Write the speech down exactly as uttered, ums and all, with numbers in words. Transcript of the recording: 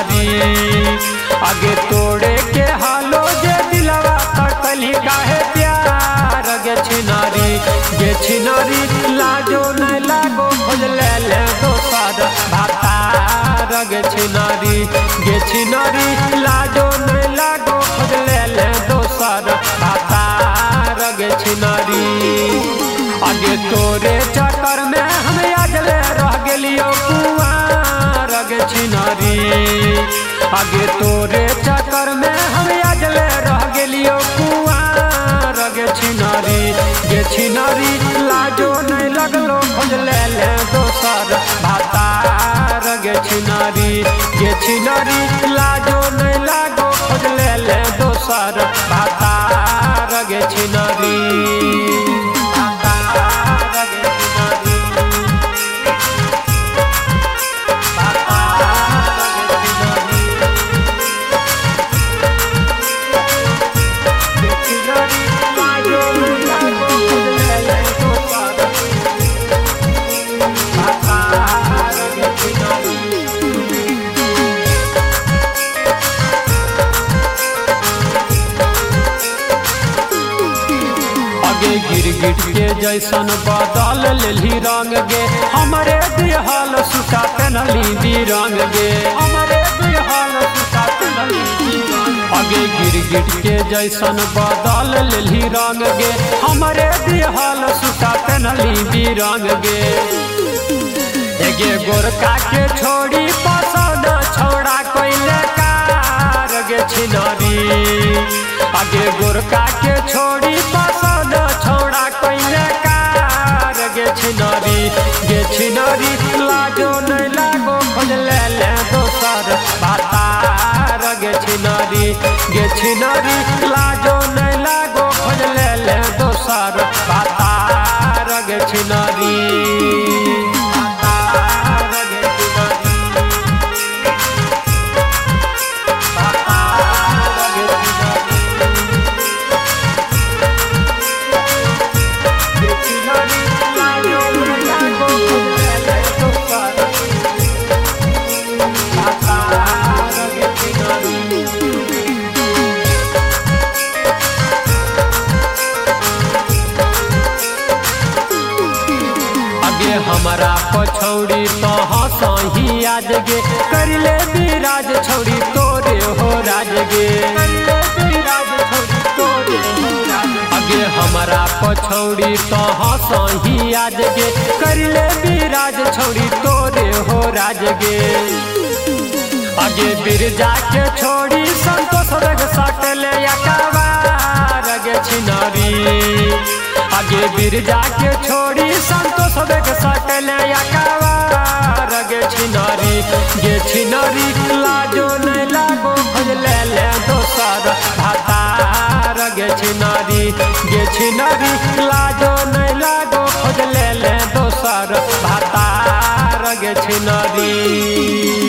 छिनारी। आगे तोड़े के हालो जे दिलवा तकली काहे प्यार गे छिनारी। गे छिनारी लाजो न लागो खोज ले ले दोसर भातार गे छिनारी। गे छिनारी लाजो न लागो खोज ले ले दोसर भातार गे छिनारी। आगे तोरे चक्कर में हम आजले रह गेलियो कुंवार गे छिनारी। आगे तोरे चक्कर में हम आजले रह गेलियो कुंवार गे छिनारी। गे छिनारी लाजो नहीं लगलो खोज ले ले दोसर भातार गे छिनारी। गे छिनारी लाजो नहीं लागो खोज ले ले दोसर भातार गे छिनारी। गिरगिट के जैसन बदल लेली रंग गे हमारे दिहाल सुता नली रंग गे। हमारे दिहाल सुता आगे गिरगिट के जैसन बदल लेली रंग गे हमारे दिहाल सुता नली रंग गे। एगे गोरका के छोड़ी पसंद छोड़ा कोइले कार गे छिनारी। आगे गोरका के छोड़ी पसंद छोड़ा कोइले कार गे छिनारी। गे छिनारी लाजो नहीं लागो खोज ले ले दोसर भातार गे छिनारी। गे छिनारी लाजो नहीं लागो खोज ले ले दोसर भातार गे छिनारी। हमारा पछौड़ी तो हंसही आज गे कर ले बिराज छौड़ी तोरे हो राज गे। आगे हमारा पछौड़ी तो हंसही आज गे कर ले बिराज छौड़ी तोरे हो राज गे। आगे बिरजा के छोड़ी संतोष रग सट ले अकबार गे छिनारी। आगे बिरजा के छोड़ी संतोष बेग सटले अकबार गे छिनारी। गे छिनारी लाजो नहीं लागो खोज ले ले दोसर भातार गे छिनारी। गे छिनारी लाजो नहीं लागो खोज ले ले दोसर भातार गे छिनारी।